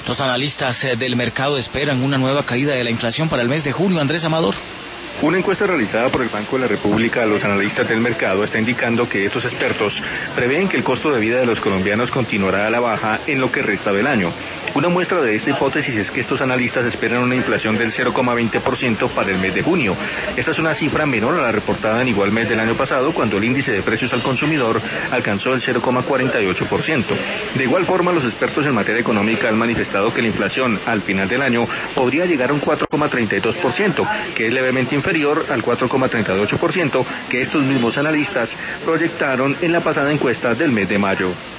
Los analistas del mercado esperan una nueva caída de la inflación para el mes de junio. Andrés Amador. Una encuesta realizada por el Banco de la República a los analistas del mercado está indicando que estos expertos prevén que el costo de vida de los colombianos continuará a la baja en lo que resta del año. Una muestra de esta hipótesis es que estos analistas esperan una inflación del 0,20% para el mes de junio. Esta es una cifra menor a la reportada en igual mes del año pasado, cuando el índice de precios al consumidor alcanzó el 0,48%. De igual forma, los expertos en materia económica han manifestado que la inflación al final del año podría llegar a un 4,32%, que es levemente inferior al 4,38% que estos mismos analistas proyectaron en la pasada encuesta del mes de mayo.